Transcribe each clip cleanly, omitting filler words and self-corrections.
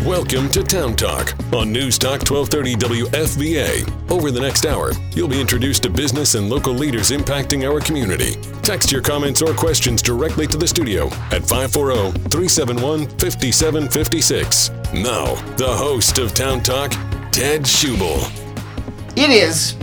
Welcome to Town Talk on News Talk 1230 WFVA. Over the next hour, you'll be introduced to business and local leaders impacting our community. Text your comments or questions directly to the studio at 540-371-5756. Now, the host of Town Talk, Ted Schubel. It is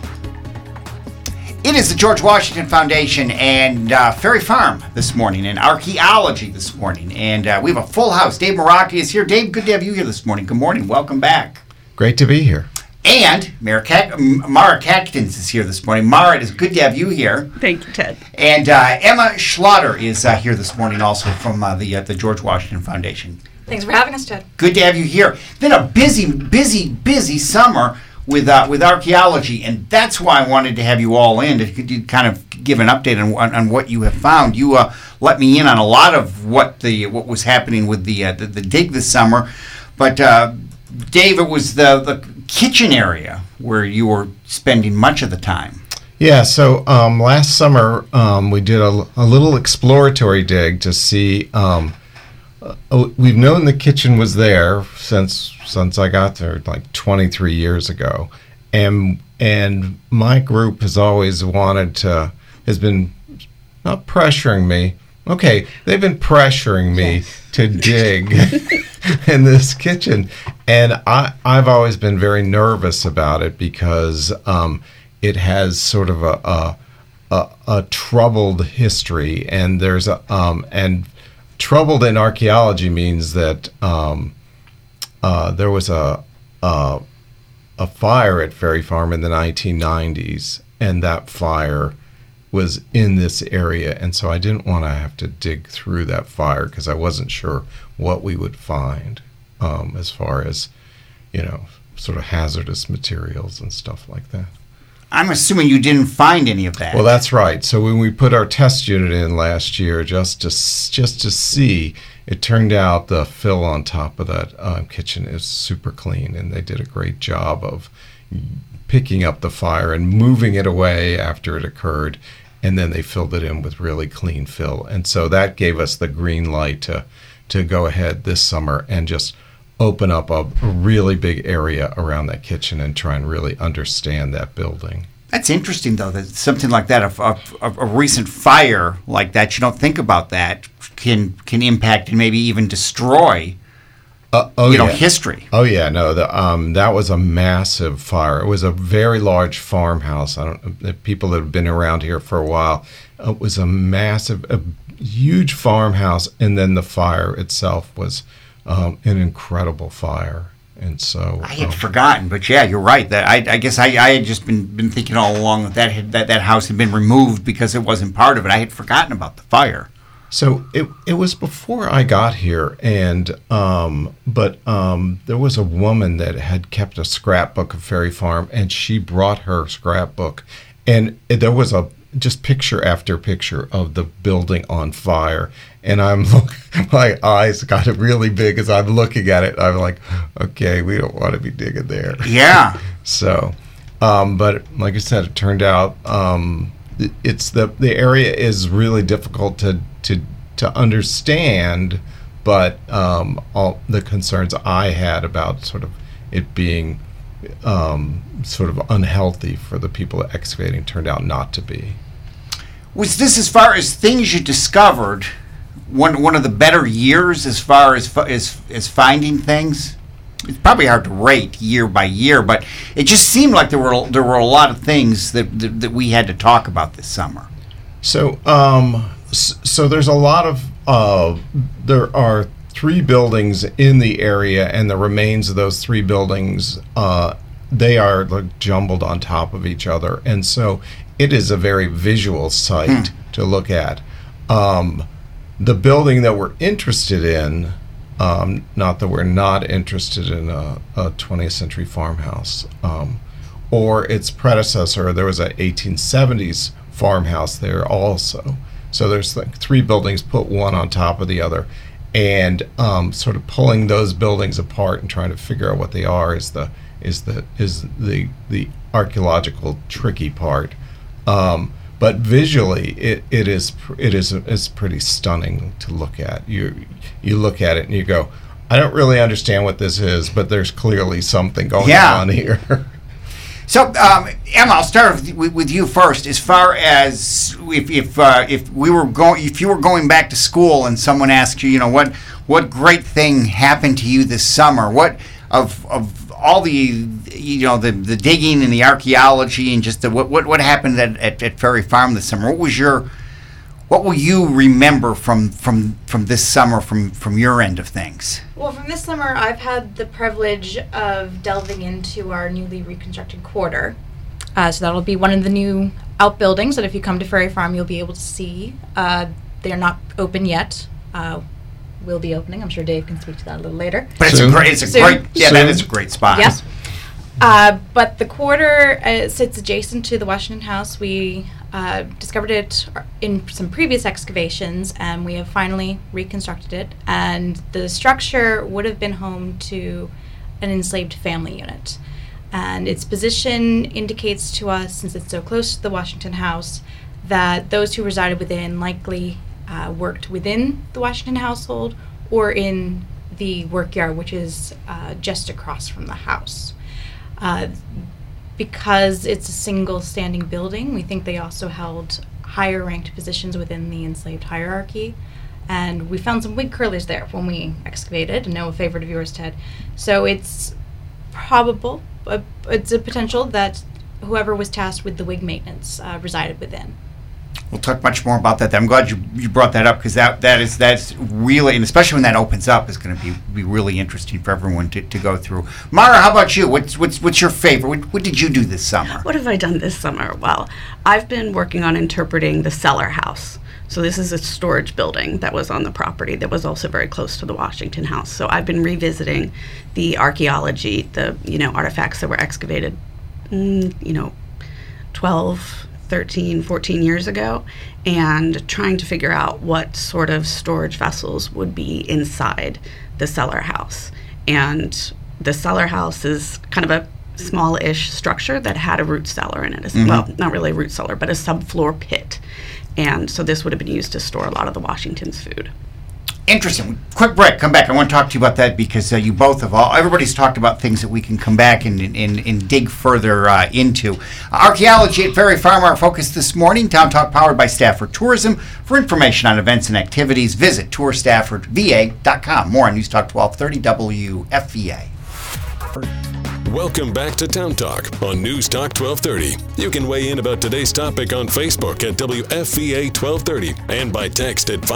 the George Washington Foundation and Ferry Farm this morning, and archaeology this morning, and we have a full house. Dave Maraki is here. Dave, good to have you here this morning. Good morning. Welcome back. Great to be here. And Mara Catkins is here this morning. Mara, it is good to have you here. Thank you, Ted. And Emma Schlatter is here this morning also from the George Washington Foundation. Thanks for having us, Ted. Good to have you here. Been a busy summer with archaeology, and that's why I wanted to have you all in to kind of give an update on what you have found. You let me in on a lot of what was happening with the dig this summer, but Dave, it was the kitchen area where you were spending much of the time. Yeah, so last summer we did a little exploratory dig to see. We've known the kitchen was there since I got there like 23 years ago, and my group has always has been not pressuring me. Okay, they've been pressuring me to dig in this kitchen, and I've always been very nervous about it because it has sort of a troubled history, and there's and troubled in archaeology means that there was a fire at Ferry Farm in the 1990s, and that fire was in this area, and so I didn't want to have to dig through that fire because I wasn't sure what we would find as far as, sort of hazardous materials and stuff like that. I'm assuming you didn't find any of that. Well, that's right. So when we put our test unit in last year, just to see, it turned out the fill on top of that kitchen is super clean, and they did a great job of picking up the fire and moving it away after it occurred, and then they filled it in with really clean fill. And so that gave us the green light to go ahead this summer and just open up a really big area around that kitchen and try and really understand that building. That's interesting, though, that something like that, a recent fire like that, you don't think about that, can impact and maybe even destroy history. Oh, yeah, no, that was a massive fire. It was a very large farmhouse. People that have been around here for a while, it was a huge farmhouse, and then the fire itself was an incredible fire. And so I had forgotten, but yeah, you're right. That I guess I had just been thinking all along that house had been removed because it wasn't part of it. I had forgotten about the fire. So it was before I got here, and but there was a woman that had kept a scrapbook of Ferry Farm, and she brought her scrapbook, and there was just picture after picture of the building on fire, and my eyes got really big as I'm looking at it. I'm like, okay, we don't want to be digging there. Yeah. So, but like I said, it turned out it's the area is really difficult to understand, but all the concerns I had about sort of it being sort of unhealthy for the people excavating turned out not to be. Was this, as far as things you discovered, one of the better years as far as finding things? It's probably hard to rate year by year, but it just seemed like there were a lot of things that we had to talk about this summer. So so there's a lot of there are 3 buildings in the area, and the remains of those 3 buildings they are like jumbled on top of each other, and so it is a very visual sight to look at. The building that we're interested in, not that we're not interested in a 20th century farmhouse, or its predecessor. There was an 1870s farmhouse there also. So there's like 3 buildings put one on top of the other, and sort of pulling those buildings apart and trying to figure out what they are is the archaeological tricky part. But visually, it is pretty stunning to look at. You look at it and you go, I don't really understand what this is, but there's clearly something going on here. So, Emma, I'll start with you first. As far as if you were going back to school and someone asked you, what great thing happened to you this summer? What of all the the digging and the archaeology and just what happened at Ferry Farm this summer? What will you remember from this summer from your end of things? Well, from this summer, I've had the privilege of delving into our newly reconstructed quarter. So that'll be one of the new outbuildings that if you come to Ferry Farm, you'll be able to see. They're not open yet. Will be opening. I'm sure Dave can speak to that a little later. But that is a great spot. Yes. But the quarter sits adjacent to the Washington House. We discovered it in some previous excavations, and we have finally reconstructed it. And the structure would have been home to an enslaved family unit. And its position indicates to us, since it's so close to the Washington House, that those who resided within likely worked within the Washington household or in the workyard, which is just across from the house. Because it's a single standing building, we think they also held higher ranked positions within the enslaved hierarchy. And we found some wig curlers there when we excavated, no favorite of yours, Ted. So it's probable, it's a potential that whoever was tasked with the wig maintenance resided within. We'll talk much more about that. I'm glad you brought that up because that's really, and especially when that opens up, is going to be really interesting for everyone to go through. Mara, how about you? What's your favorite? What did you do this summer? What have I done this summer? Well, I've been working on interpreting the cellar house. So this is a storage building that was on the property that was also very close to the Washington House. So I've been revisiting the archaeology, the artifacts that were excavated, 12, 13, 14 years ago, and trying to figure out what sort of storage vessels would be inside the cellar house. And the cellar house is kind of a small-ish structure that had a root cellar in it. Well, not really a root cellar, but a subfloor pit. And so this would have been used to store a lot of the Washington's food. Interesting. Quick break. Come back. I want to talk to you about that because you both everybody's talked about things that we can come back and dig further into. Archaeology at Ferry Farm, our focus this morning. Town Talk powered by Stafford Tourism. For information on events and activities, visit tourstaffordva.com. More on News Talk 1230 WFVA. Welcome back to Town Talk on News Talk 1230. You can weigh in about today's topic on Facebook at WFVA 1230 and by text at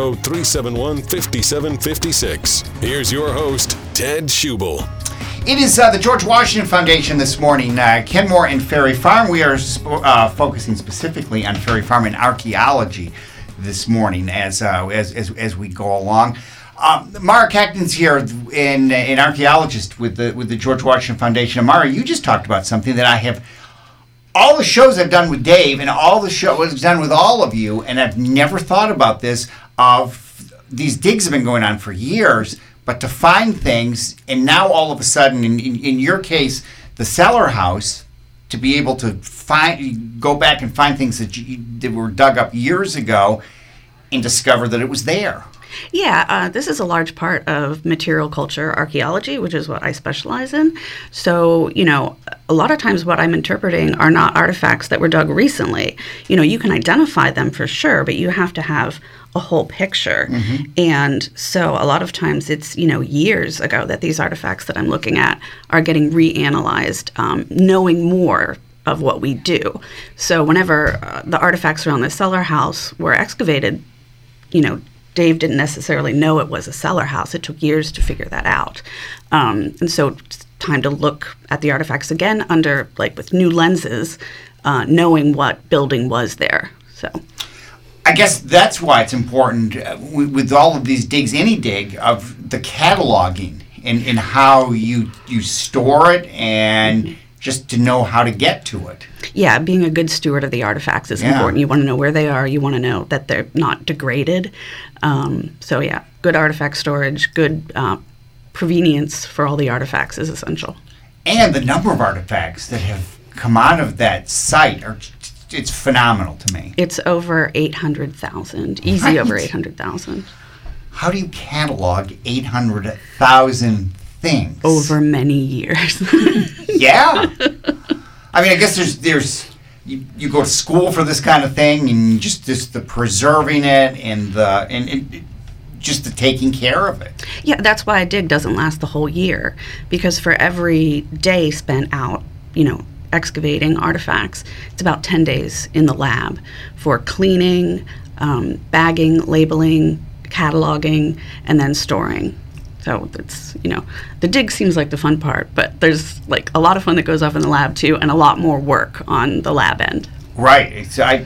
540-371-5756. Here's your host, Ted Schubel. It is the George Washington Foundation this morning. Kenmore and Ferry Farm. We are focusing specifically on Ferry Farm and archaeology this morning as we go along. Mara Cacton's here, an archaeologist with the George Washington Foundation. And Mara, you just talked about something that I have, all the shows I've done with Dave and all the shows I've done with all of you, and I've never thought about this, of these digs have been going on for years, but to find things, and now all of a sudden, in your case, the cellar house, to be able to go back and find things that were dug up years ago and discover that it was there. Yeah, this is a large part of material culture archaeology, which is what I specialize in. So, a lot of times what I'm interpreting are not artifacts that were dug recently. You can identify them for sure, but you have to have a whole picture. Mm-hmm. And so a lot of times it's, years ago that these artifacts that I'm looking at are getting reanalyzed, knowing more of what we do. So whenever the artifacts around the cellar house were excavated, Dave didn't necessarily know it was a cellar house. It took years to figure that out. And so it's time to look at the artifacts again with new lenses, knowing what building was there. So I guess that's why it's important with all of these digs, any dig, of the cataloging and how you store it and just to know how to get to it. Yeah, being a good steward of the artifacts is important. You want to know where they are. You want to know that they're not degraded. Good artifact storage, good provenience for all the artifacts is essential. And the number of artifacts that have come out of that site it's phenomenal to me. It's over 800,000, easy over 800,000. how do you catalog 800,000 things? Over many years. Yeah. I mean, I guess there's you go to school for this kind of thing, and just the preserving it and just the taking care of it. Yeah, that's why a dig doesn't last the whole year, because for every day spent out, excavating artifacts, it's about 10 days in the lab for cleaning, bagging, labeling, cataloging, and then storing. So it's, the dig seems like the fun part, but there's like a lot of fun that goes off in the lab too, and a lot more work on the lab end. Right.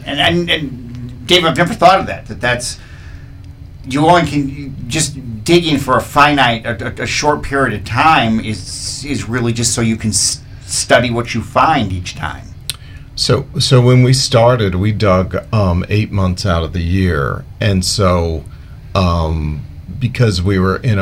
And Dave, I've never thought of that's you only can just digging for a finite, a short period of time is really just so you can study what you find each time. So when we started, we dug 8 months out of the year, and so because we were in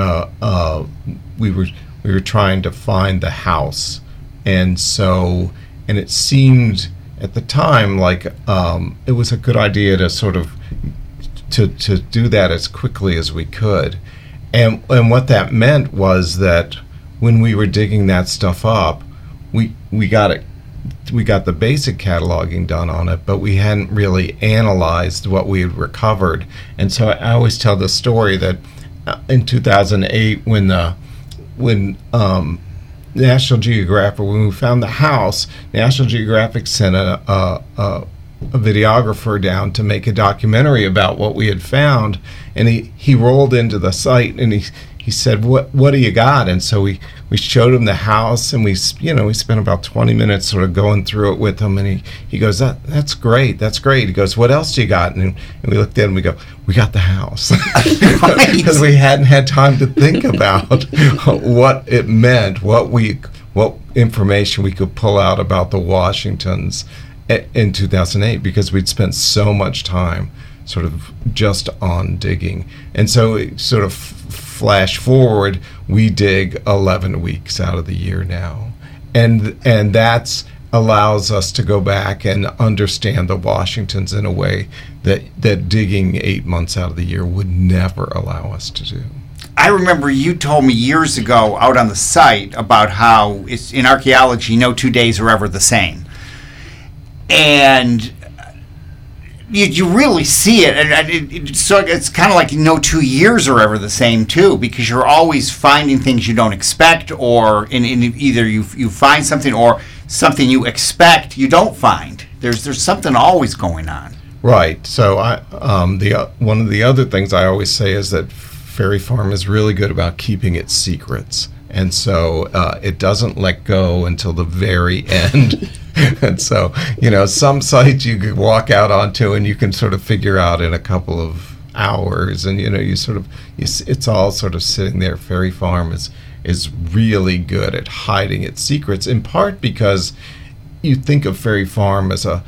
we were trying to find the house, and it seemed at the time like it was a good idea to sort of to do that as quickly as we could, and what that meant was that when we were digging that stuff up, we got the basic cataloging done on it, but we hadn't really analyzed what we had recovered. And so I always tell the story that in 2008, when National Geographic, when we found the house, National Geographic sent a videographer down to make a documentary about what we had found, and he rolled into the site and he said, what do you got? And so we showed him the house, and we spent about 20 minutes sort of going through it with him, and he goes, that's great. He goes, what else do you got? And we looked at him, we go, we got the house. Because we hadn't had time to think about what it meant, what information we could pull out about the Washingtons in 2008, because we'd spent so much time sort of just on digging. And so it sort of flash forward, we dig 11 weeks out of the year now, and that's allows us to go back and understand the Washingtons in a way that digging 8 months out of the year would never allow us to do. I remember you told me years ago out on the site about how it's in archaeology, no 2 days are ever the same, and you really see it, and so it's kind of like no 2 years are ever the same too, because you're always finding things you don't expect, or in either you find something or something you expect you don't find. There's something always going on. Right. So one of the other things I always say is that Ferry Farm is really good about keeping its secrets, and so it doesn't let go until the very end. And so, some sites you could walk out onto and you can sort of figure out in a couple of hours, and it's all sort of sitting there. Ferry Farm is really good at hiding its secrets, in part because you think of Ferry Farm as a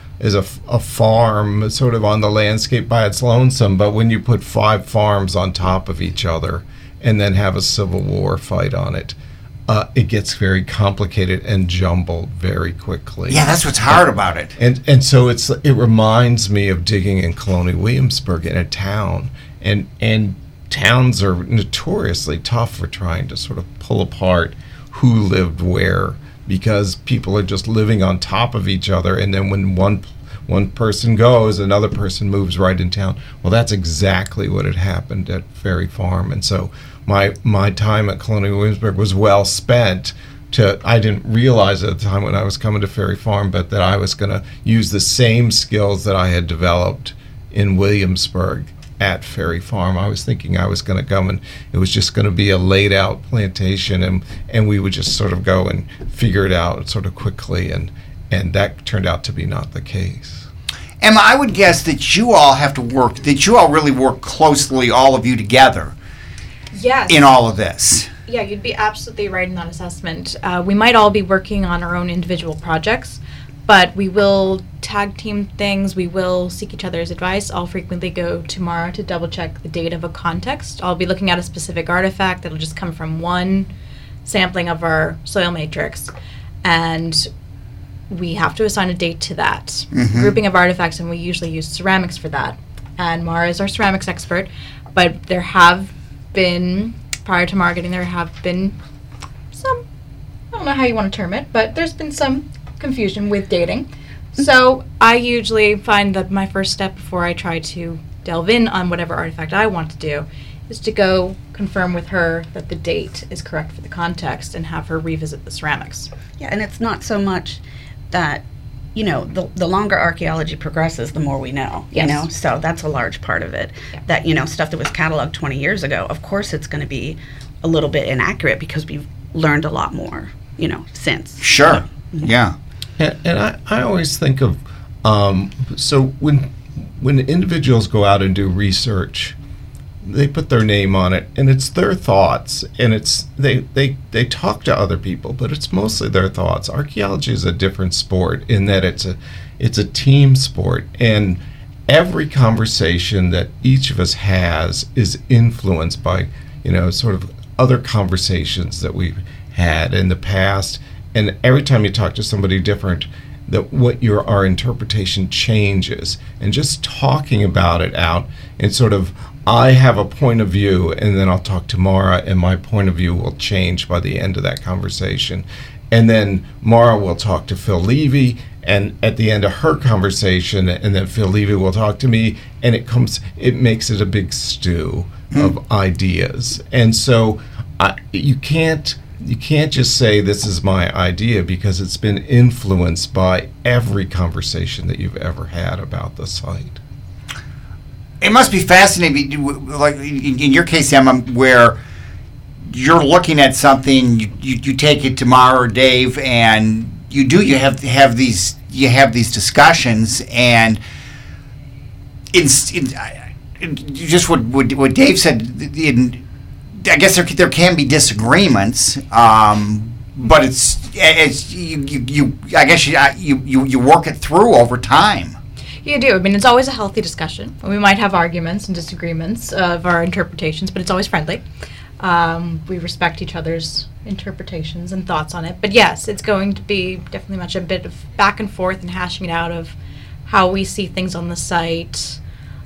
farm sort of on the landscape by its lonesome, but when you put 5 farms on top of each other and then have a Civil War fight on it, it gets very complicated and jumbled very quickly. Yeah, that's what's hard about it. And so it reminds me of digging in Colonial Williamsburg in a town, and towns are notoriously tough for trying to sort of pull apart who lived where, because people are just living on top of each other, and then when one person goes, another person moves right in town. Well, that's exactly what had happened at Ferry Farm, and so my time at Colonial Williamsburg was well spent. I didn't realize at the time when I was coming to Ferry Farm, but that I was going to use the same skills that I had developed in Williamsburg at Ferry Farm. I was thinking I was going to come and it was just going to be a laid out plantation, and we would just sort of go and figure it out sort of quickly, and that turned out to be not the case. Emma, I would guess that you all really work closely, all of you together. Yes. In all of this. Yeah, you'd be absolutely right in that assessment. We might all be working on our own individual projects, but we will tag team things. We will seek each other's advice. I'll frequently go to Mara to double check the date of a context. I'll be looking at a specific artifact that'll just come from one sampling of our soil matrix, and we have to assign a date to that grouping of artifacts, and we usually use ceramics for that. And Mara is our ceramics expert, but there have been, prior to Mara getting there, have been some, I don't know how you want to term it, but there's been some confusion with dating. So I usually find that my first step before I try to delve in on whatever artifact I want to do is to go confirm with her that the date is correct for the context and have her revisit the ceramics. Yeah, and it's not so much that, the longer archaeology progresses, the more we know, Yes. So that's a large part of it. Yeah. That, stuff that was cataloged 20 years ago, of course it's going to be a little bit inaccurate because we've learned a lot more, since. Sure. Yeah. And I always think of, so when individuals go out and do research, they put their name on it, and it's their thoughts, and it's they talk to other people, but it's mostly their thoughts. Archaeology is a different sport in that it's a team sport, and every conversation that each of us has is influenced by sort of other conversations that we've had in the past, and every time you talk to somebody different, that our interpretation changes, and just talking about it out and sort of, I have a point of view, and then I'll talk to Mara, and my point of view will change by the end of that conversation. And then Mara will talk to Phil Levy, and at the end of her conversation, and then Phil Levy will talk to me, and it makes it a big stew of ideas. And so you can't just say this is my idea, because it's been influenced by every conversation that you've ever had about the site. It must be fascinating, like in your case, Emma, where you're looking at something, you take it to Mara or Dave, and you have these discussions, and just what Dave said. I guess there can be disagreements, but it's you. I guess you work it through over time. You do. I mean, it's always a healthy discussion. We might have arguments and disagreements of our interpretations, but it's always friendly. We respect each other's interpretations and thoughts on it. But yes, it's going to be definitely much a bit of back and forth and hashing it out of how we see things on the site.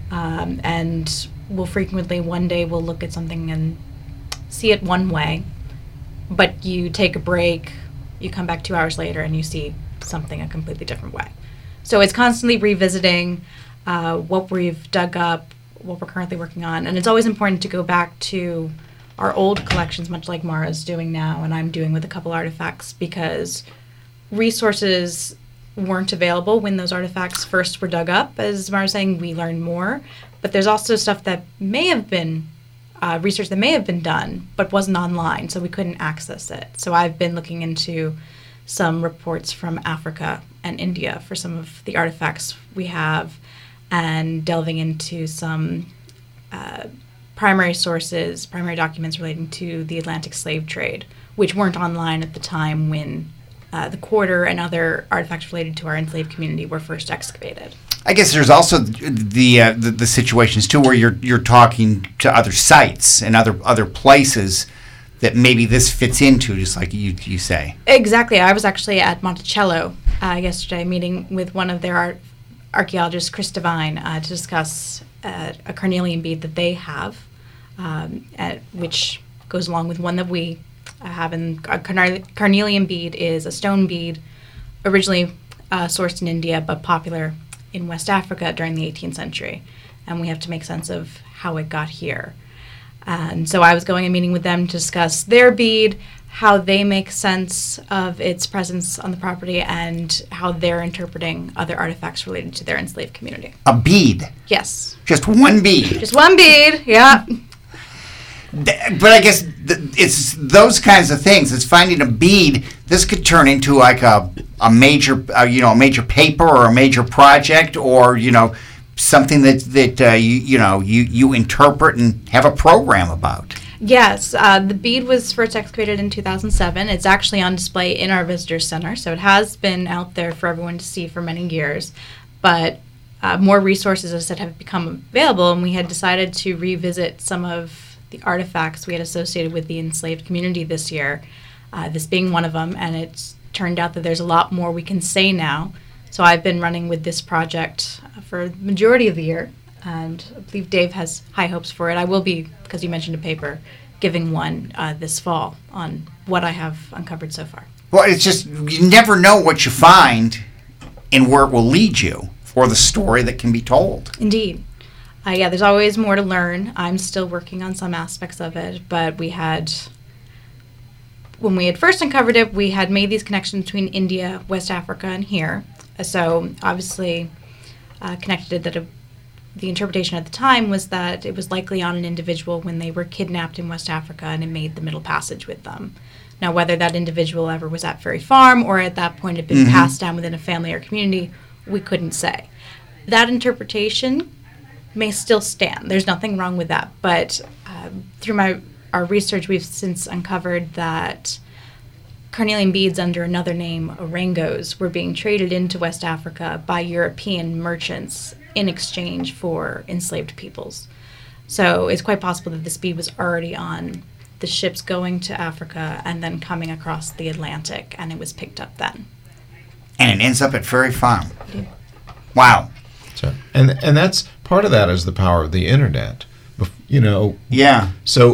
And we'll frequently, one day we'll look at something and see it one way, but you take a break, you come back 2 hours later, and you see something a completely different way. So it's constantly revisiting what we've dug up, what we're currently working on, and it's always important to go back to our old collections, much like Mara's doing now, and I'm doing with a couple artifacts, because resources weren't available when those artifacts first were dug up. As Mara's saying, we learned more, but there's also stuff that may have been research that may have been done but wasn't online, so we couldn't access it. So I've been looking into some reports from Africa and India for some of the artifacts we have, and delving into some primary sources, primary documents relating to the Atlantic slave trade, which weren't online at the time when the quarter and other artifacts related to our enslaved community were first excavated. I guess there's also the situations too where you're talking to other sites and other places that maybe this fits into, just like you say. Exactly. I was actually at Monticello yesterday, meeting with one of their archaeologists, Chris Devine, to discuss a carnelian bead that they have, which goes along with one that we have. And a carnelian bead is a stone bead originally sourced in India, but popular in West Africa during the 18th century, and we have to make sense of how it got here. And so I was going and meeting with them to discuss their bead, how they make sense of its presence on the property, and how they're interpreting other artifacts related to their enslaved community. A bead? Yes. Just one bead? Just one bead, yeah. But I guess it's those kinds of things. It's finding a bead. This could turn into like a major, a major paper or a major project, or something that you interpret and have a program about. Yes, the bead was first excavated in 2007. It's actually on display in our visitor center, so it has been out there for everyone to see for many years. But more resources, as I said, have become available, and we had decided to revisit some of the artifacts we had associated with the enslaved community this year, this being one of them, and it's turned out that there's a lot more we can say now. So I've been running with this project for the majority of the year, And I believe Dave has high hopes for it. I will be, because you mentioned a paper, giving one this fall on what I have uncovered so far. Well, it's just, you never know what you find and where it will lead you, or the story that can be told. Indeed. There's always more to learn. I'm still working on some aspects of it, but when we had first uncovered it, we had made these connections between India, West Africa, and here. So obviously connected that the interpretation at the time was that it was likely on an individual when they were kidnapped in West Africa and it made the Middle Passage with them. Now, whether that individual ever was at Ferry Farm or at that point had been passed down within a family or community, we couldn't say. That interpretation may still stand. There's nothing wrong with that. But through our research, we've since uncovered that carnelian beads under another name, orangos, were being traded into West Africa by European merchants in exchange for enslaved peoples. So it's quite possible that this bead was already on the ships going to Africa and then coming across the Atlantic, and it was picked up then. And it ends up at Ferry Farm. Wow. So, and that's part of that is the power of the internet. Yeah. So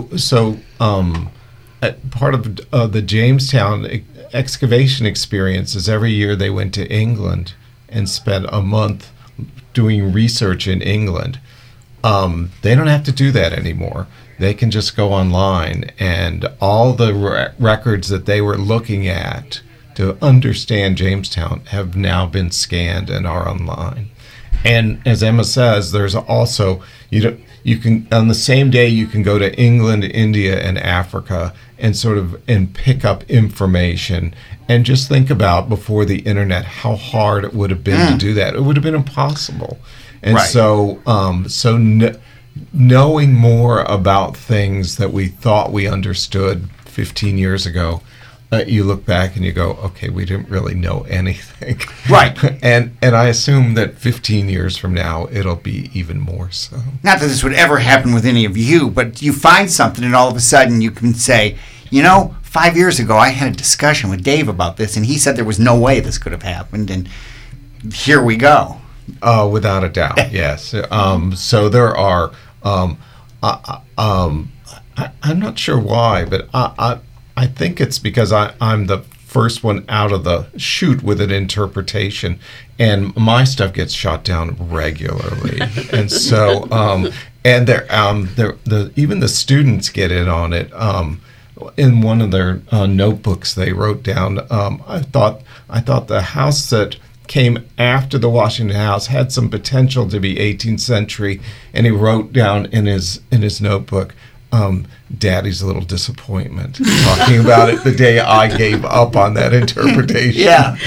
part of the Jamestown excavation experience is every year they went to England and spent a month doing research in England. They don't have to do that anymore. They can just go online, and all the records that they were looking at to understand Jamestown have now been scanned and are online. And as Emma says, there's also, you can on the same day you can go to England, India, and Africa and pick up information. And just think about before the internet how hard it would have been to do that. It would have been impossible. And right. Knowing more about things that we thought we understood 15 years ago, you look back and you go, okay, we didn't really know anything. Right. And I assume that 15 years from now, it'll be even more so. Not that this would ever happen with any of you, but you find something and all of a sudden you can say, 5 years ago I had a discussion with Dave about this and he said there was no way this could have happened, and here we go. Without a doubt, yes. So there are, I'm not sure why, but I think it's because I'm the first one out of the chute with an interpretation, and my stuff gets shot down regularly, and so and even the students get in on it. In one of their notebooks, they wrote down, I thought the house that came after the Washington House had some potential to be 18th century, and he wrote down in his notebook, Daddy's a little disappointment, talking about it the day I gave up on that interpretation. Yeah.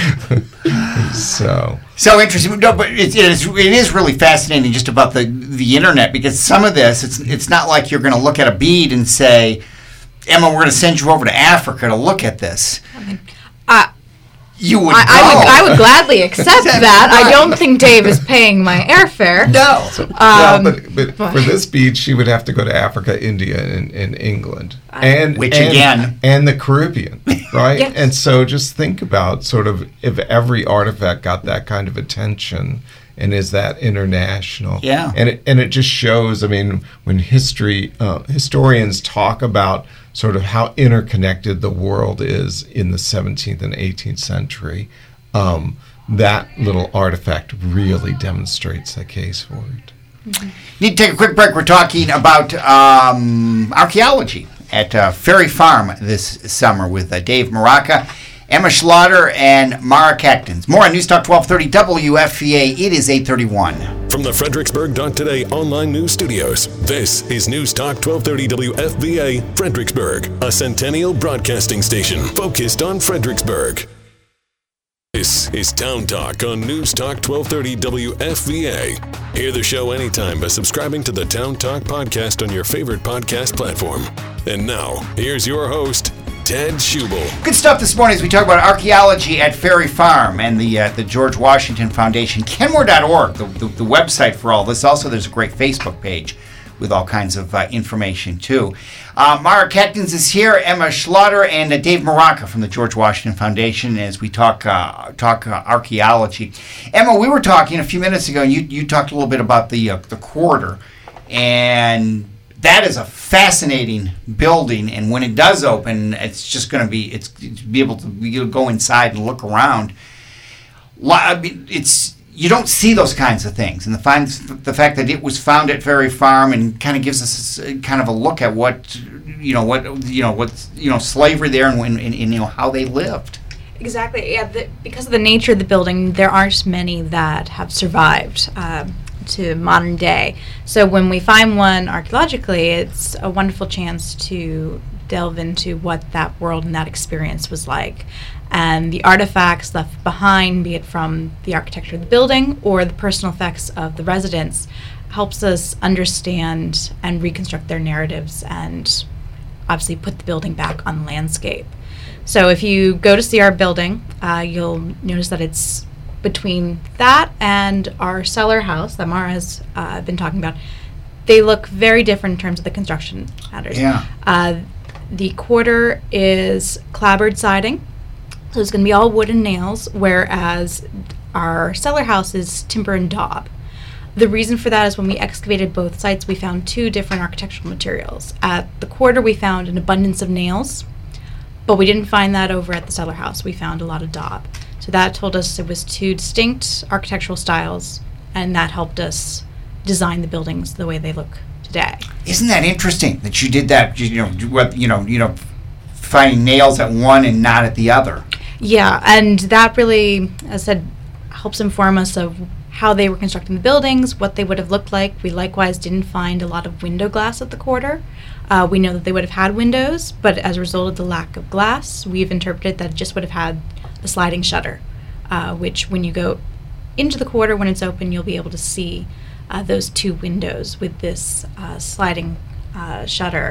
So interesting. No, but it is really fascinating just about the internet, because some of this, it's not like you're going to look at a bead and say, Emma, we're going to send you over to Africa to look at this. You would I would gladly accept that. I don't think Dave is paying my airfare. No. But for this bead, she would have to go to Africa, India, and England. And the Caribbean, right? Yes. And so just think about sort of if every artifact got that kind of attention, and is that international? Yeah. And it just shows, when historians talk about sort of how interconnected the world is in the 17th and 18th century, that little artifact really demonstrates the case for it. Mm-hmm. Need to take a quick break. We're talking about archaeology at Ferry Farm this summer with Dave Maraca, Emma Schlatter, and Mara Cactons. More on News Talk 1230 WFVA. It is 8:31. From the Fredericksburg.Today online news studios, this is News Talk 1230 WFVA, Fredericksburg, a Centennial broadcasting station focused on Fredericksburg. This is Town Talk on News Talk 1230 WFVA. Hear the show anytime by subscribing to the Town Talk podcast on your favorite podcast platform. And now, here's your host, Ted Schubel. Good stuff this morning as we talk about archaeology at Ferry Farm and the George Washington Foundation. Kenmore.org, the website for all this. Also, there's a great Facebook page with all kinds of information too. Mara Catkins is here, Emma Schlaughter, and Dave Maraca from the George Washington Foundation as we talk archaeology. Emma, we were talking a few minutes ago, and you talked a little bit about the quarter, and that is a fascinating building. And when it does open, it's just going to be able to go inside and look around. You don't see those kinds of things, and the fact that it was found at Ferry Farm and kind of gives us kind of a look at what slavery there and how they lived. Exactly. Yeah. Because of the nature of the building, there aren't many that have survived to modern day. So when we find one archaeologically, it's a wonderful chance to delve into what that world and that experience was like. And the artifacts left behind, be it from the architecture of the building or the personal effects of the residents, helps us understand and reconstruct their narratives and obviously put the building back on the landscape. So if you go to see our building, you'll notice that it's between that and our cellar house that Mara has been talking about. They look very different in terms of the construction matters. Yeah. The quarter is clapboard siding. So it's going to be all wood and nails, whereas our cellar house is timber and daub. The reason for that is when we excavated both sites, we found two different architectural materials. At the quarter, we found an abundance of nails, but we didn't find that over at the cellar house. We found a lot of daub. So that told us it was two distinct architectural styles, and that helped us design the buildings the way they look today. Isn't that interesting that you did that? Finding nails at one and not at the other. Yeah, and that really, as I said, helps inform us of how they were constructing the buildings, what they would have looked like. We likewise didn't find a lot of window glass at the quarter. We know that they would have had windows, but as a result of the lack of glass, we've interpreted that it just would have had a sliding shutter, which when you go into the quarter, when it's open, you'll be able to see those two windows with this sliding shutter.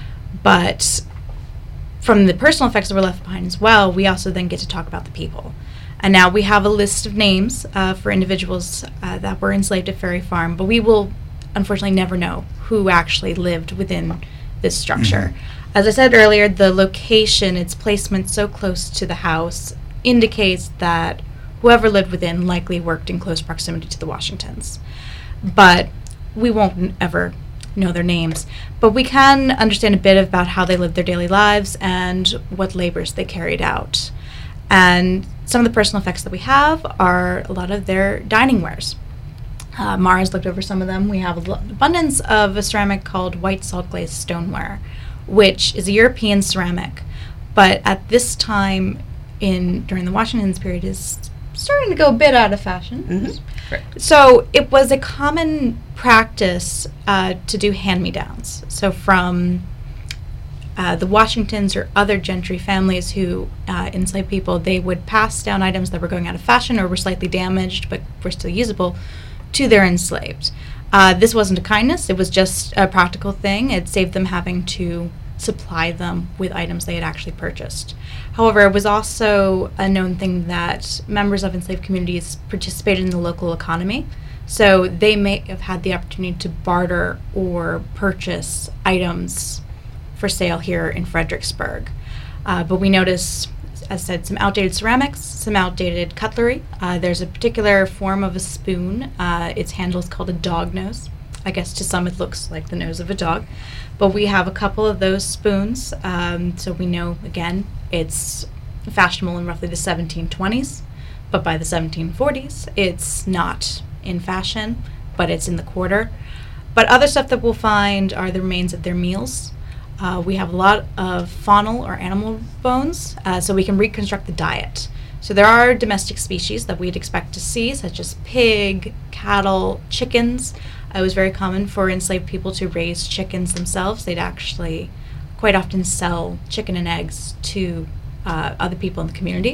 But from the personal effects that were left behind as well, we also then get to talk about the people. And now we have a list of names for individuals that were enslaved at Ferry Farm, but we will unfortunately never know who actually lived within this structure. Mm-hmm. As I said earlier, the location, its placement so close to the house, indicates that whoever lived within likely worked in close proximity to the Washingtons. But we won't ever know their names, but we can understand a bit about how they lived their daily lives and what labors they carried out. And some of the personal effects that we have are a lot of their dining wares. Mara's looked over some of them. We have an abundance of a ceramic called white salt glazed stoneware, which is a European ceramic, but at this time during the Washington's period is starting to go a bit out of fashion. Mm-hmm. Right. So it was a common practice to do hand-me-downs. So from the Washingtons or other gentry families who enslaved people, they would pass down items that were going out of fashion or were slightly damaged but were still usable to their enslaved. This wasn't a kindness, it was just a practical thing. It saved them having to supply them with items they had actually purchased. However, it was also a known thing that members of enslaved communities participated in the local economy. So they may have had the opportunity to barter or purchase items for sale here in Fredericksburg. But we notice, as I said, some outdated ceramics, some outdated cutlery. There's a particular form of a spoon. Its handle is called a dog nose. I guess to some it looks like the nose of a dog. But we have a couple of those spoons. So we know, again, it's fashionable in roughly the 1720s. But by the 1740s, it's not in fashion, but it's in the quarter. But other stuff that we'll find are the remains of their meals. We have a lot of faunal or animal bones, so we can reconstruct the diet. So there are domestic species that we'd expect to see, such as pig, cattle, chickens. It was very common for enslaved people to raise chickens themselves. They'd actually quite often sell chicken and eggs to other people in the community.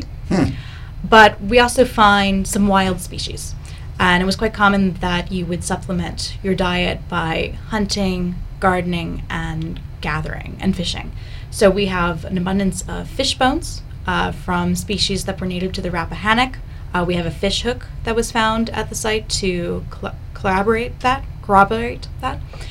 But we also find some wild species. And it was quite common that you would supplement your diet by hunting, gardening, and gathering and fishing. So we have an abundance of fish bones from species that were native to the Rappahannock. We have a fish hook that was found at the site to corroborate that.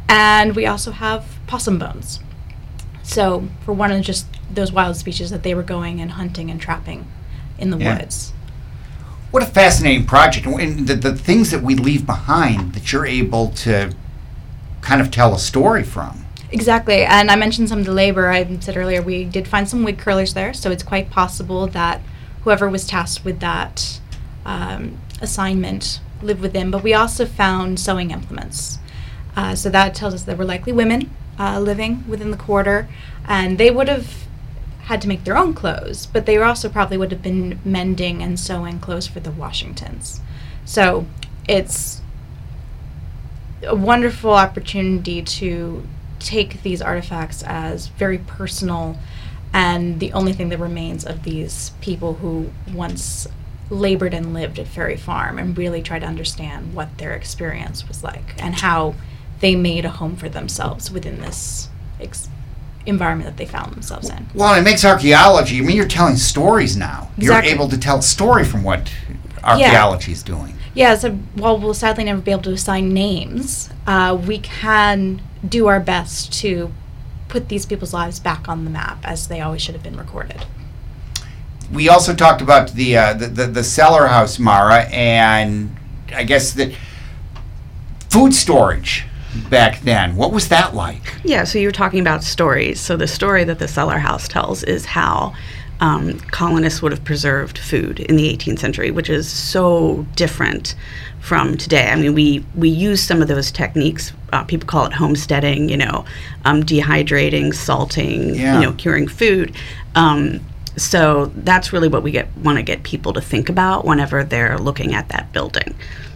And we also have possum bones. So for one of just those wild species that they were going and hunting and trapping in the woods. What a fascinating project. And the things that we leave behind that you're able to kind of tell a story from. Exactly. And I mentioned some of the labor. I said earlier we did find some wig curlers there, so it's quite possible that whoever was tasked with that assignment lived within. But we also found sewing implements. So that tells us there were likely women living within the quarter, and they would have had to make their own clothes, but they also probably would have been mending and sewing clothes for the Washingtons. So it's a wonderful opportunity to take these artifacts as very personal and the only thing that remains of these people who once labored and lived at Ferry Farm, and really try to understand what their experience was like and how they made a home for themselves within this environment that they found themselves in. Well, it makes archaeology, I mean, you're telling stories now. Exactly. You're able to tell a story from what archaeology is doing. Yeah, so while we'll sadly never be able to assign names, we can do our best to put these people's lives back on the map as they always should have been recorded. We also talked about the cellar house, Mara, and I guess the food storage back then. What was that like? Yeah, so you were talking about stories. So the story that the cellar house tells is how colonists would have preserved food in the 18th century, which is so different from today. I mean, we use some of those techniques. People call it homesteading, dehydrating, salting, curing food. So that's really what we want to get people to think about whenever they're looking at that building.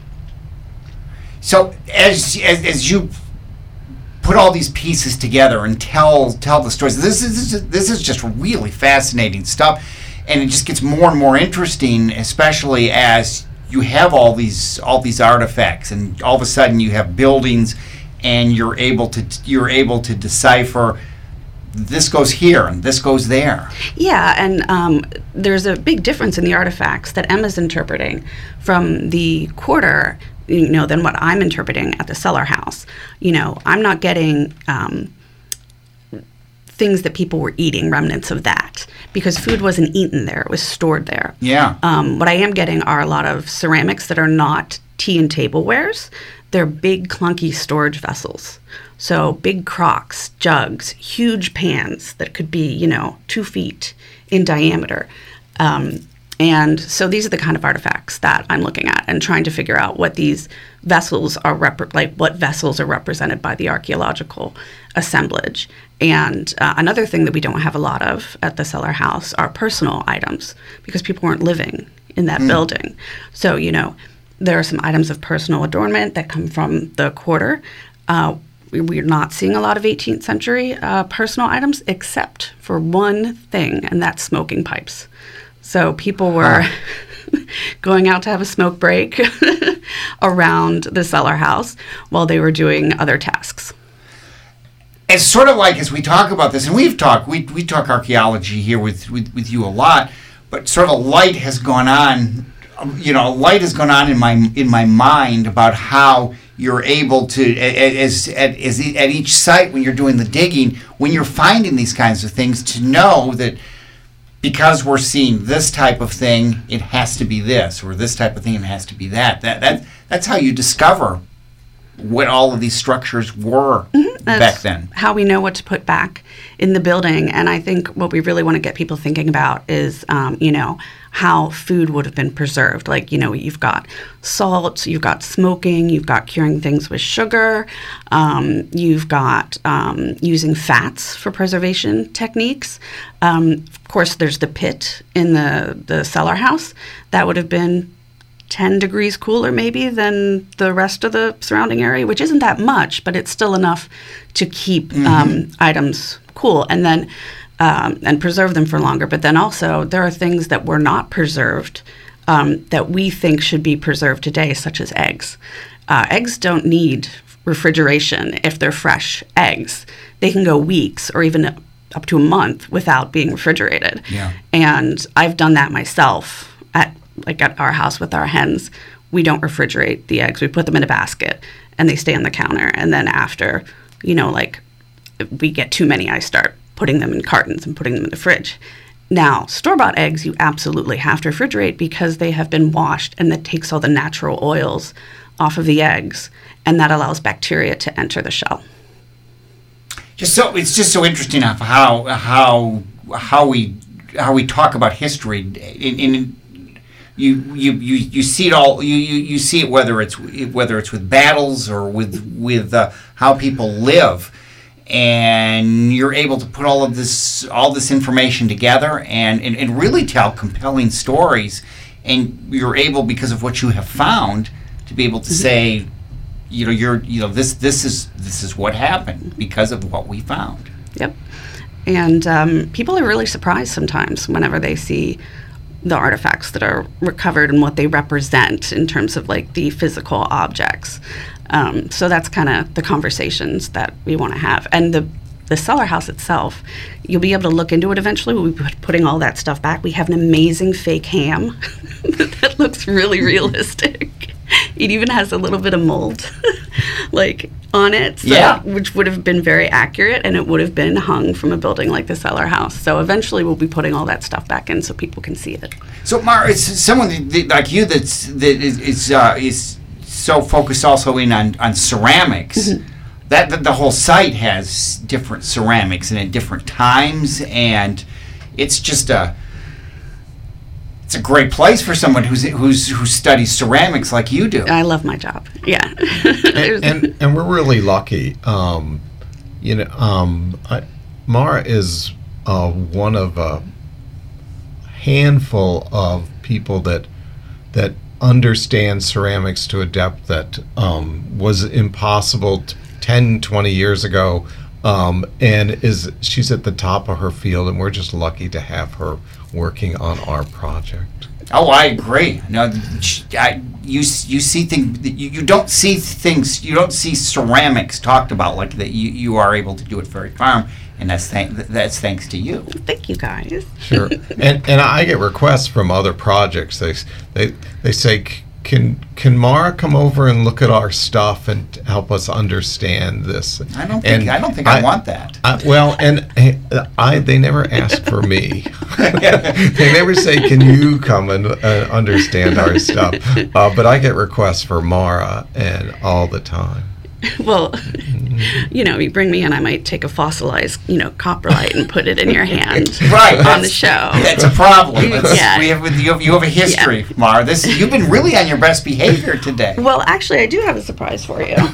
So as you put all these pieces together and tell the stories, this is just really fascinating stuff, and it just gets more and more interesting, especially as you have all these artifacts, and all of a sudden you have buildings, and you're able to decipher this goes here and this goes there. Yeah, and there's a big difference in the artifacts that Emma's interpreting from the quarter, than what I'm interpreting at the cellar house. I'm not getting things that people were eating, remnants of that, because food wasn't eaten there, it was stored there. Yeah. What I am getting are a lot of ceramics that are not tea and tablewares. They're big, clunky storage vessels. So big crocks, jugs, huge pans that could be, 2 feet in diameter. And so these are the kind of artifacts that I'm looking at and trying to figure out what these vessels are, what vessels are represented by the archaeological assemblage. And another thing that we don't have a lot of at the cellar house are personal items, because people weren't living in that building. So, there are some items of personal adornment that come from the quarter. We're not seeing a lot of 18th century personal items, except for one thing, and that's smoking pipes. So people were going out to have a smoke break around the cellar house while they were doing other tasks. It's sort of like, as we talk about this, and we talk archaeology here with you a lot, but sort of a light has gone on. Light has gone on in my mind about how you're able to, at each site when you're doing the digging, when you're finding these kinds of things, to know that because we're seeing this type of thing, it has to be this, or this type of thing, it has to be that. That's how you discover what all of these structures were back then. How we know what to put back in the building. And I think what we really want to get people thinking about is, how food would have been preserved. Like, you've got salt, you've got smoking, you've got curing things with sugar, you've got using fats for preservation techniques. Of course, there's the pit in the cellar house. That would have been 10 degrees cooler maybe than the rest of the surrounding area, which isn't that much, but it's still enough to keep items cool. And then and preserve them for longer. But then also there are things that were not preserved that we think should be preserved today, such as eggs. Eggs don't need refrigeration if they're fresh eggs. They can go weeks or even up to a month without being refrigerated. Yeah. And I've done that myself at our house with our hens. We don't refrigerate the eggs. We put them in a basket and they stay on the counter. And then after like we get too many, I start putting them in cartons and putting them in the fridge. Now, store-bought eggs, you absolutely have to refrigerate because they have been washed, and that takes all the natural oils off of the eggs, and that allows bacteria to enter the shell. It's just so interesting how we talk about history. You see it all. You see it whether it's with battles or with how people live, and you're able to put all this information together and really tell compelling stories, and you're able, because of what you have found, to be able to say, this is what happened because of what we found. Yep. And people are really surprised sometimes whenever they see the artifacts that are recovered and what they represent in terms of like the physical objects. So that's kind of the conversations that we want to have. And the cellar house itself, you'll be able to look into it eventually. We'll be putting all that stuff back. We have an amazing fake ham that looks really realistic. It even has a little bit of mold like on it, so, which would have been very accurate, and it would have been hung from a building like the cellar house. So eventually we'll be putting all that stuff back in so people can see it. So Mara, it's someone like you that is so focused also in on ceramics. Mm-hmm. That the whole site has different ceramics and at different times, and it's just it's a great place for someone who studies ceramics like you do. I love my job. Yeah, and we're really lucky. Mara is one of a handful of people that understand ceramics to a depth that was impossible 10, 20 years ago, and she's at the top of her field, and we're just lucky to have her working on our project. Oh, I agree. No, you see things. You don't see things. You don't see ceramics talked about like that. You are able to do it Ferry Farm, and that's thanks to you. Thank you, guys. Sure. And I get requests from other projects. They say, Can Mara come over and look at our stuff and help us understand this? I don't think I want that. They never ask for me. They never say, "Can you come and understand our stuff?" But I get requests for Mara and all the time. Well, you bring me in, I might take a fossilized, coprolite and put it in your hand on the show. That's a problem. You have a history, Mara. You've been really on your best behavior today. Well, actually, I do have a surprise for you.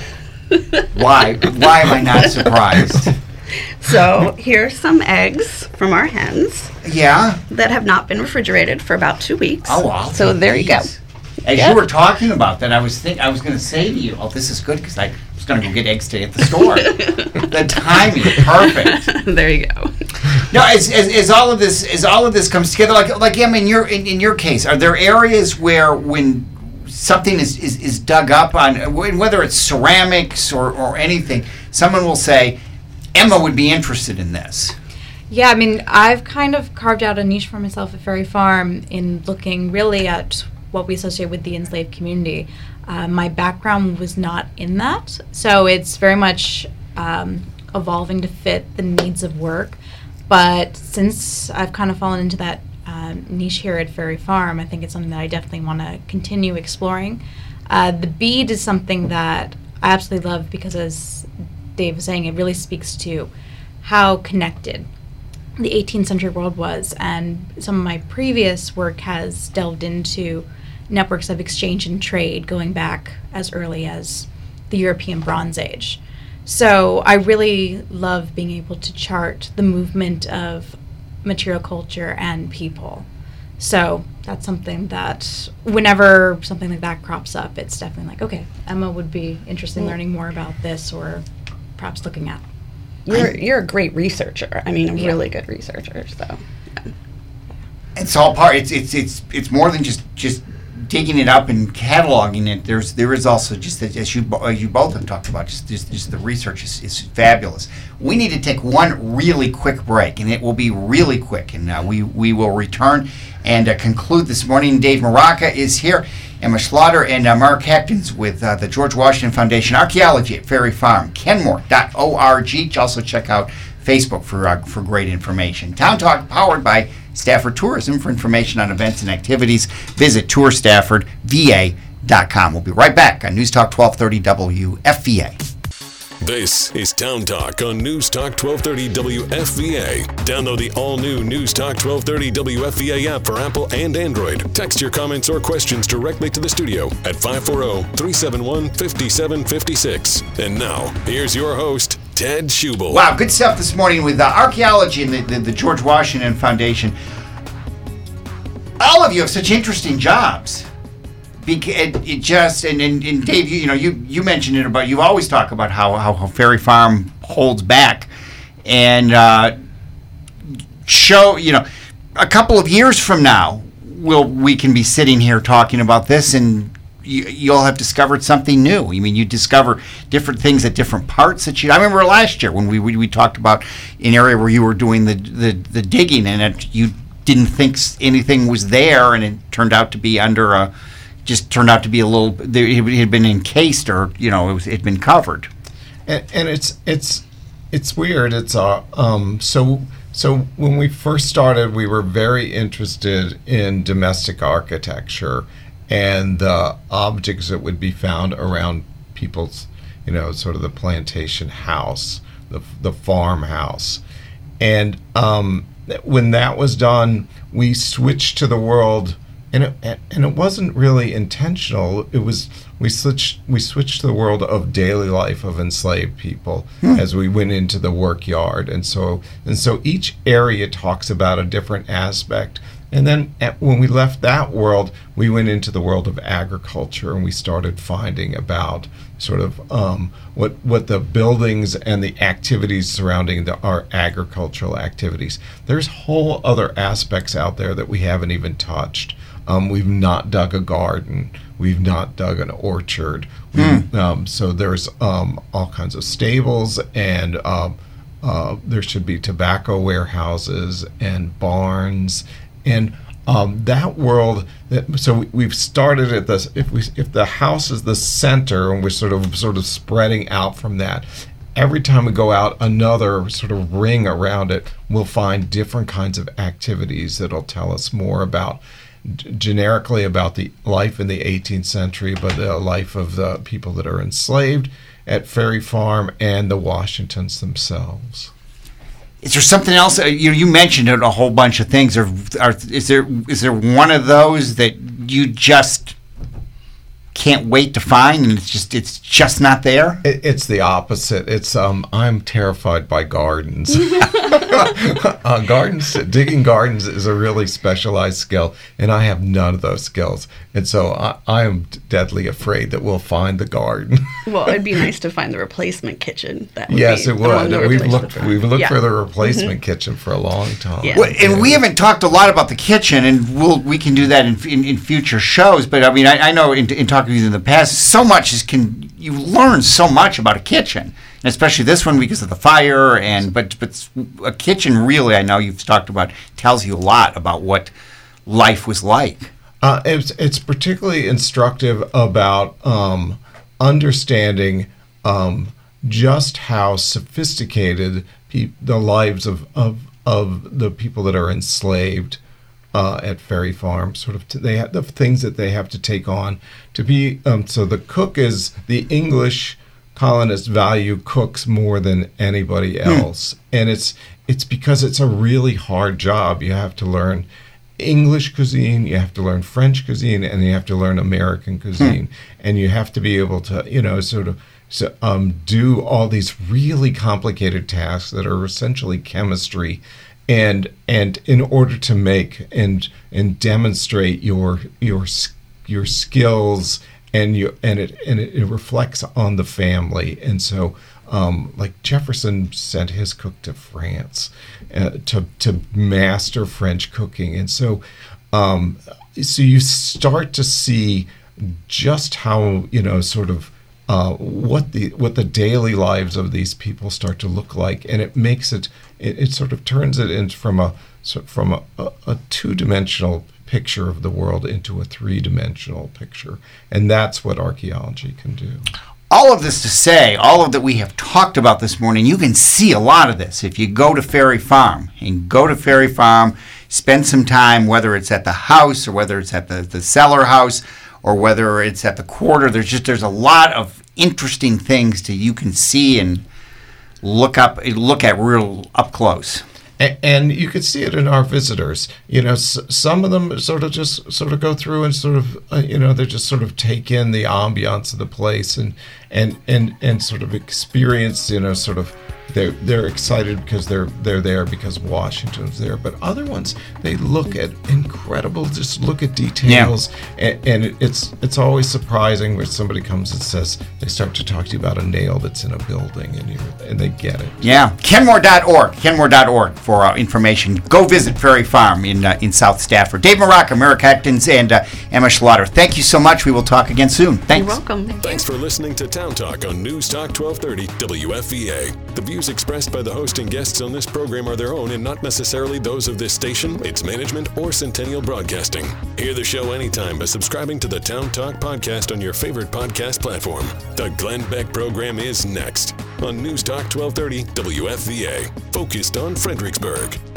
Why? Why am I not surprised? So here's some eggs from our hens. Yeah. That have not been refrigerated for about 2 weeks. Oh, wow. So there you go. As you were talking about that, I was going to say to you, "Oh, this is good," because I was going to go get eggs today at the store. The timing, perfect. There you go. Now, as all of this comes together, like Emma, in your case, are there areas where when something is dug up on, whether it's ceramics or anything, someone will say, "Emma would be interested in this"? Yeah, I mean, I've kind of carved out a niche for myself at Ferry Farm in looking really at what we associate with the enslaved community. My background was not in that, so it's very much evolving to fit the needs of work. But since I've kind of fallen into that niche here at Ferry Farm, I think it's something that I definitely want to continue exploring. The bead is something that I absolutely love because, as Dave was saying, it really speaks to how connected the 18th century world was, and some of my previous work has delved into networks of exchange and trade going back as early as the European Bronze Age. So I really love being able to chart the movement of material culture and people. So that's something that whenever something like that crops up, it's definitely like, okay, Emma would be interested in learning more about this, or perhaps looking at. You're a great researcher. I mean, a really good researcher. So it's all part. It's more than just digging it up and cataloging it, there is also just as you both have talked about, just the research is fabulous. We need to take one really quick break, and it will be really quick, and we will return and conclude this morning. Dave Maraca is here, Emma Schlatter and Mark Hectons with the George Washington Foundation Archaeology at Ferry Farm, kenmore.org. Also check out Facebook for great information. Town Talk powered by Stafford Tourism. For information on events and activities, visit tourstaffordva.com. We'll be right back on News Talk 1230 WFVA. This is Town Talk on News Talk 1230 WFVA. Download the all-new News Talk 1230 WFVA app for Apple and Android. Text your comments or questions directly to the studio at 540-371-5756. And now, here's your host, Ted Schubel. Wow, good stuff this morning with archaeology and the George Washington Foundation. All of you have such interesting jobs. It just and Dave, you mentioned it about, you always talk about how Ferry Farm holds back, and show a couple of years from now we can be sitting here talking about this, and you'll have discovered something new. I mean, you discover different things at different parts that I remember last year when we talked about an area where you were doing the digging, and you didn't think anything was there, and it turned out to be under a. Just turned out to be a little. It had been encased, or it had been covered. And it's weird. It's so when we first started, we were very interested in domestic architecture and the objects that would be found around people's, sort of the plantation house, the farmhouse, and when that was done, we switched to the world. And it wasn't really intentional. It was we switched to the world of daily life of enslaved people as we went into the work yard, and so each area talks about a different aspect. And then when we left that world, we went into the world of agriculture, and we started finding about sort of what the buildings and the activities surrounding our agricultural activities. There's whole other aspects out there that we haven't even touched. We've not dug a garden. We've not dug an orchard. So there's all kinds of stables, and there should be tobacco warehouses and barns, and that world. So we've started at this. If the house is the center, and we're sort of spreading out from that. Every time we go out another sort of ring around it, we'll find different kinds of activities that'll tell us more about. Generically about the life in the 18th century, but the life of the people that are enslaved at Ferry Farm and the Washingtons themselves. Is there something else? You mentioned a whole bunch of things. Is there one of those that you just can't wait to find, and it's just not there? It's the opposite. It's I'm terrified by gardens. Digging gardens is a really specialized skill, and I have none of those skills. And so I am deadly afraid that we'll find the garden. Well, it'd be nice to find the replacement kitchen. Yes, it would. We've looked for the replacement kitchen for a long time. Yeah. Well, and we haven't talked a lot about the kitchen, and we can do that in future shows. But I mean, I know in talking with you in the past, so much you learn so much about a kitchen. And especially this one because of the fire, but a kitchen really, I know you've talked about, tells you a lot about what life was like. It's particularly instructive about understanding just how sophisticated the lives of the people that are enslaved at Ferry Farm. They have the things that they have to take on to be. So the cook is the English. Colonists value cooks more than anybody else, and it's because it's a really hard job. You have to learn English cuisine, you have to learn French cuisine, and you have to learn American cuisine, and you have to be able to do all these really complicated tasks that are essentially chemistry, and in order to make and demonstrate your skills. And it reflects on the family, and so like Jefferson sent his cook to France to master French cooking, and so So you start to see just how, sort of what the daily lives of these people start to look like, and it makes it sort of turns it into from a two-dimensional picture of the world into a three-dimensional picture, and that's what archaeology can do. All of this to say, all of that we have talked about this morning, you can see a lot of this if you go to Ferry Farm. And go to Ferry Farm, spend some time, whether it's at the house or whether it's at the cellar house or whether it's at the quarter. There's a lot of interesting things that you can see and look at real up close. And you could see it in our visitors. Some of them sort of go through and sort of, they just sort of take in the ambiance of the place and sort of experience, sort of they're excited because they're there because Washington's there. But other ones, they look at just look at details, and it's always surprising when somebody comes and says, they start to talk to you about a nail that's in a building, and they get it. Yeah, Kenmore.org for information. Go visit Ferry Farm in South Stafford. Dave Maraca, Merrick Atkins, and Emma Schlatter. Thank you so much. We will talk again soon. Thanks. You're welcome. Thanks for listening to Town Talk on News Talk 1230 WFVA. The views expressed by the host and guests on this program are their own and not necessarily those of this station, its management, or Centennial Broadcasting. Hear the show anytime by subscribing to the Town Talk podcast on your favorite podcast platform. The Glenn Beck program is next on News Talk 1230 WFVA, focused on Fredericksburg.